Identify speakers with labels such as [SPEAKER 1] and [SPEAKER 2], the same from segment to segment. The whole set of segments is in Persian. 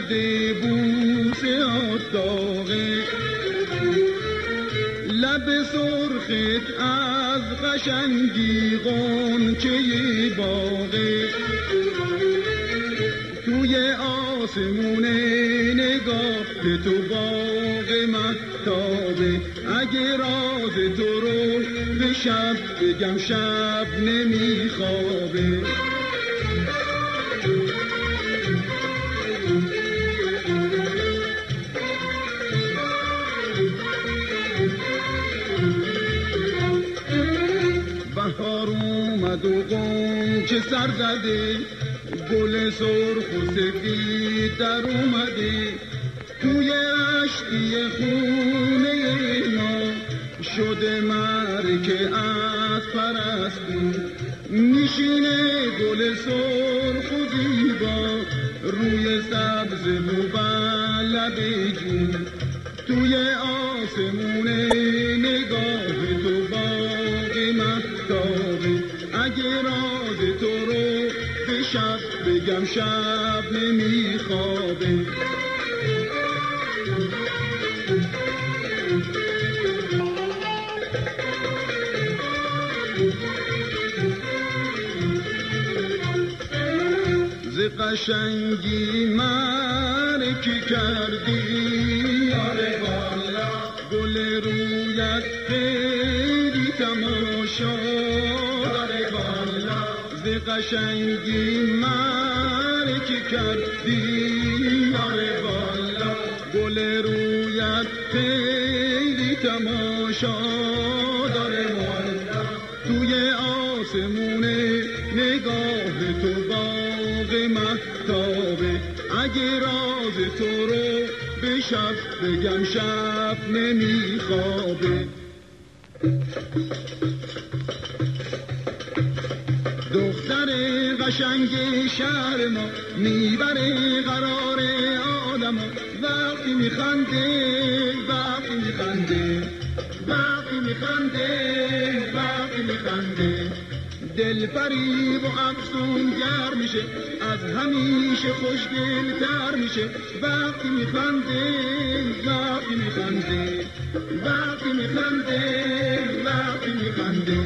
[SPEAKER 1] کرده بوسه آتاقه، لب سرخت از قشنگی غنچه باغه، توی آسمون نگاه تو باغ مهتابه. اگه راز تو رو به شب بگم شب نمیخوابه. بهار اومد و غنچه سر زده، گل سرخ و سفید در اومده، توی اشکی خونه ما شده مرکه از پرستی. میشینه گل سرخ و زیبا روی سبز مبلب جون، توی آسمون نگاه تو باغ مهتابه. اگه راز تو رو به شب بگم شب نمیخوابه. ز قشنگی مرکی کردی یاره والا، گل رویت خیلی تماشا داره والا. ز قشنگی مرکی کردی یاره والا، گل رویت خیلی تماشا داره والا. توی آسمون نگاه تو باغ مهتابه. اگه راز تو رو به شب بگم شب نمیخوابه. دختر قشنگ شهر ما میبره قرار آدم، وقتی میخنده وقتی میخنده وقتی میخنده وقتی میخنده، دل فریب و افسون گر میشه، از همیشه خوشگل تر میشه. وقتی میخنده وقتی میخنده وقتی میخنده وقتی میخنده.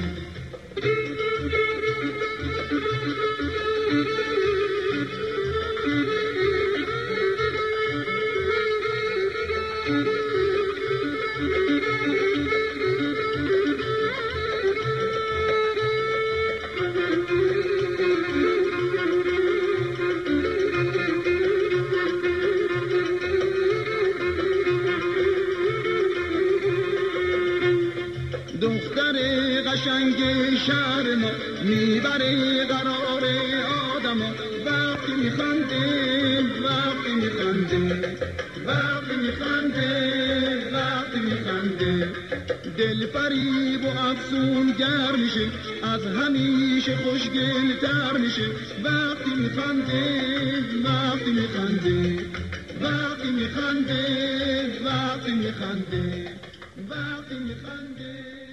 [SPEAKER 1] دختر قشنگ شهر ما میبره قرار آدم، وقتی میخنده وقتی میخنده وقتی میخنده وقتی میخنده، دل فریب و افسون گر میشه، از همیشه خوشگل تر میشه. وقتی میخنده وقتی میخنده وقتی میخنده وقتی میخنده وقتی میخنده.